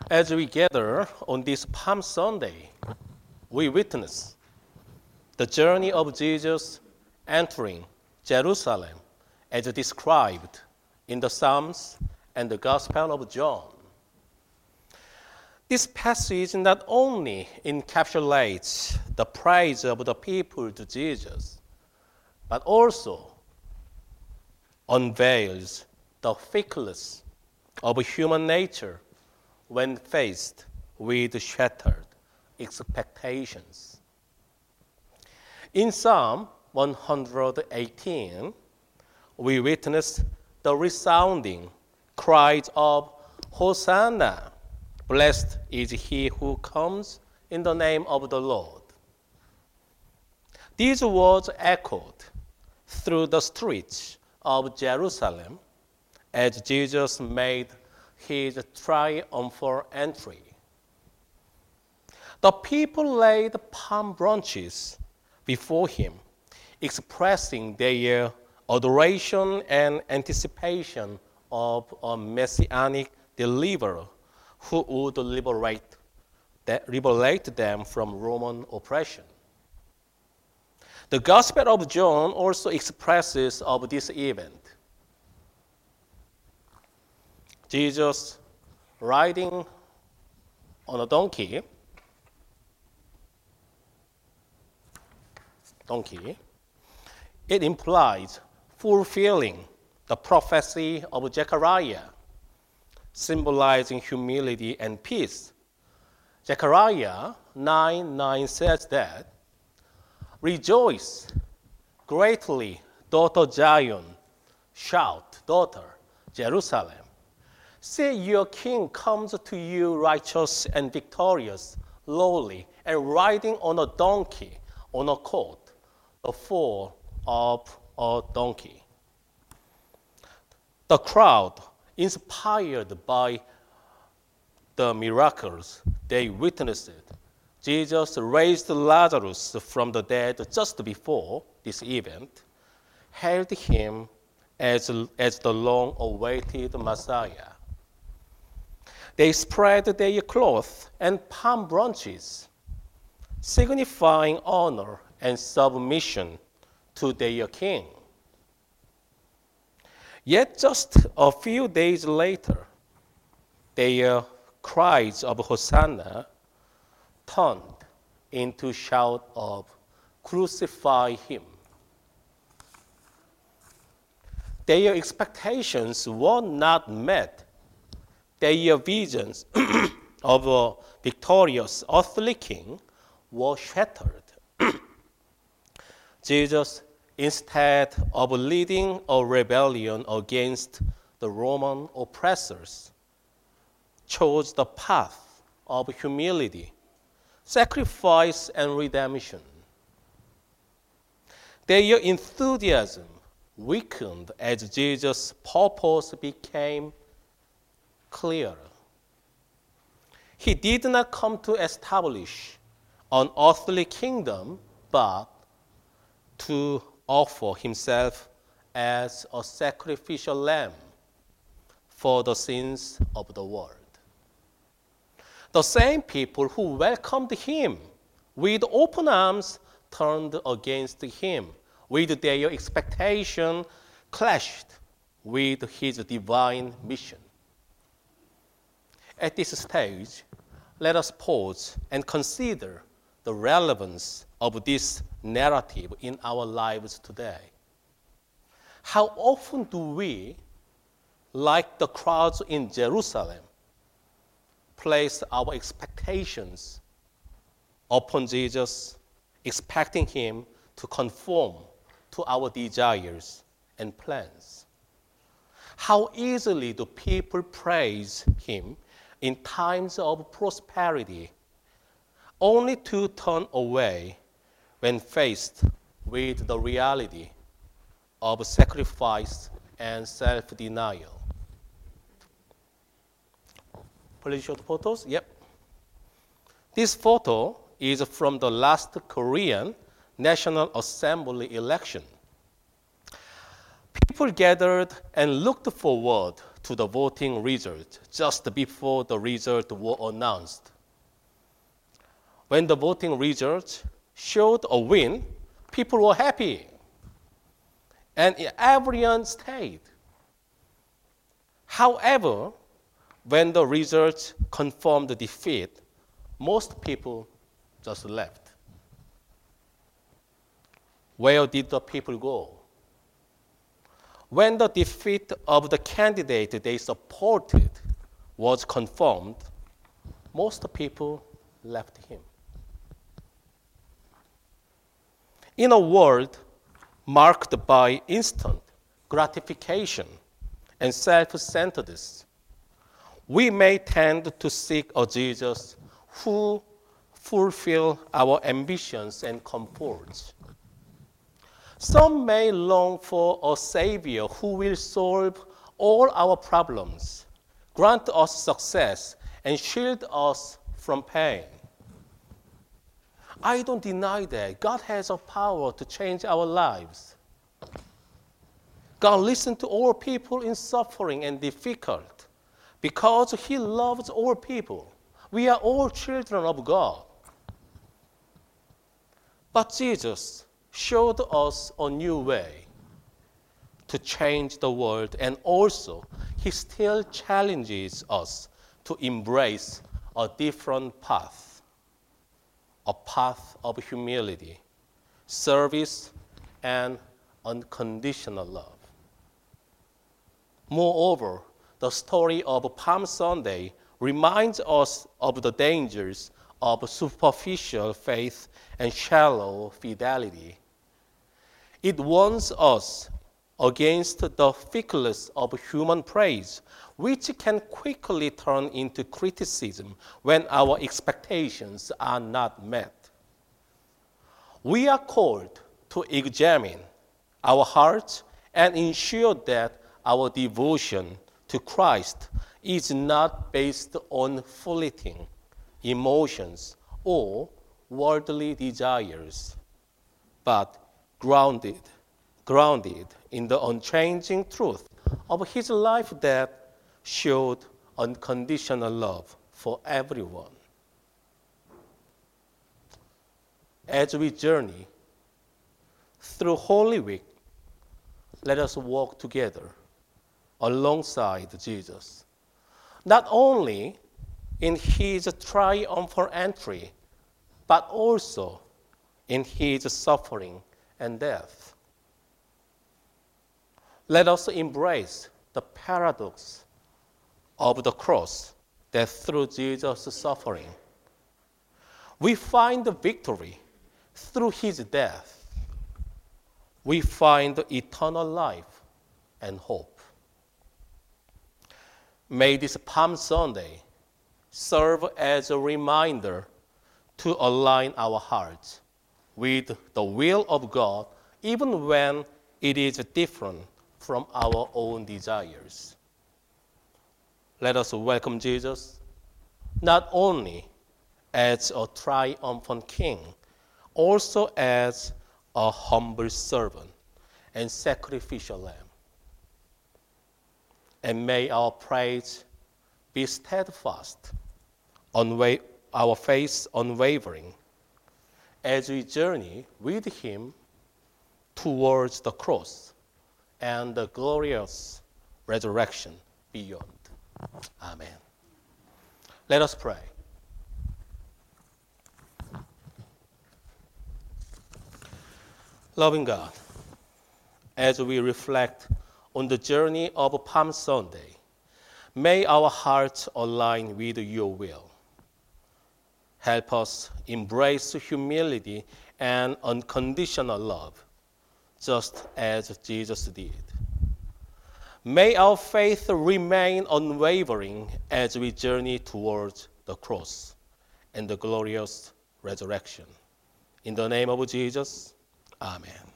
As we gather on this Palm Sunday, we witness the journey of Jesus entering Jerusalem as described in the Psalms and the Gospel of John. This passage not only encapsulates the praise of the people to Jesus, but also unveils the fickleness of human nature when faced with shattered expectations. In Psalm 118, we witness the resounding cries of Hosanna, blessed is he who comes in the name of the Lord. These words echoed through the streets of Jerusalem as Jesus made his triumphal entry. The people laid palm branches before him, expressing their adoration and anticipation of a messianic deliverer who would liberate them from Roman oppression. The Gospel of John also expresses of this event. Jesus riding on a donkey, it implies fulfilling the prophecy of Zechariah, symbolizing humility and peace. Zechariah 9:9 says that, "Rejoice greatly, daughter Zion. Shout, daughter Jerusalem. See, your king comes to you righteous and victorious, lowly, and riding on a donkey, on a colt, the foal of a donkey." The crowd, inspired by the miracles they witnessed, Jesus raised Lazarus from the dead just before this event, hailed him as the long-awaited Messiah. They spread their cloth and palm branches, signifying honor and submission to their king. Yet just a few days later, their cries of Hosanna turned into shout of "Crucify him." Their expectations were not met. Their visions of a victorious earthly king were shattered. Jesus, instead of leading a rebellion against the Roman oppressors, chose the path of humility, sacrifice, and redemption. Their enthusiasm weakened as Jesus' purpose became clearer. He did not come to establish an earthly kingdom, but to offer himself as a sacrificial lamb for the sins of the world. The same people who welcomed him with open arms turned against him, with their expectation clashed with his divine mission. At this stage, let us pause and consider the relevance of this narrative in our lives today. How often do we, like the crowds in Jerusalem, place our expectations upon Jesus, expecting him to conform to our desires and plans? How easily do people praise him in times of prosperity, only to turn away when faced with the reality of sacrifice and self-denial? Please show the photos. Yep. This photo is from the last Korean National Assembly election. People gathered and looked forward to the voting result just before the result were announced. When the voting results showed a win, people were happy, and everyone stayed. However, when the results confirmed the defeat, most people just left. Where did the people go? When the defeat of the candidate they supported was confirmed, most people left him. In a world marked by instant gratification and self-centeredness, we may tend to seek a Jesus who fulfills our ambitions and comforts. Some may long for a Savior who will solve all our problems, grant us success, and shield us from pain. I don't deny that God has a power to change our lives. God listens to all people in suffering and difficult because He loves all people. We are all children of God. But Jesus showed us a new way to change the world, and also He still challenges us to embrace a different path, a path of humility, service, and unconditional love. Moreover, the story of Palm Sunday reminds us of the dangers of superficial faith and shallow fidelity. It warns us against the fickleness of human praise, which can quickly turn into criticism when our expectations are not met. We are called to examine our hearts and ensure that our devotion to Christ is not based on fleeting emotions or worldly desires, but grounded in the unchanging truth of His life that showed unconditional love for everyone. As we journey through Holy Week, let us walk together alongside Jesus, not only in His triumphal entry, but also in His suffering and death. Let us embrace the paradox of the cross, that through Jesus' suffering, we find the victory. Through His death, we find eternal life and hope. May this Palm Sunday serve as a reminder to align our hearts with the will of God, even when it is different from our own desires. Let us welcome Jesus not only as a triumphant King, also as a humble servant and sacrificial lamb. And may our praise be steadfast, our faith unwavering, as we journey with Him towards the cross and the glorious resurrection beyond. Amen. Let us pray. Loving God, as we reflect on the journey of Palm Sunday, may our hearts align with your will. Help us embrace humility and unconditional love, just as Jesus did. May our faith remain unwavering as we journey towards the cross and the glorious resurrection. In the name of Jesus, amen.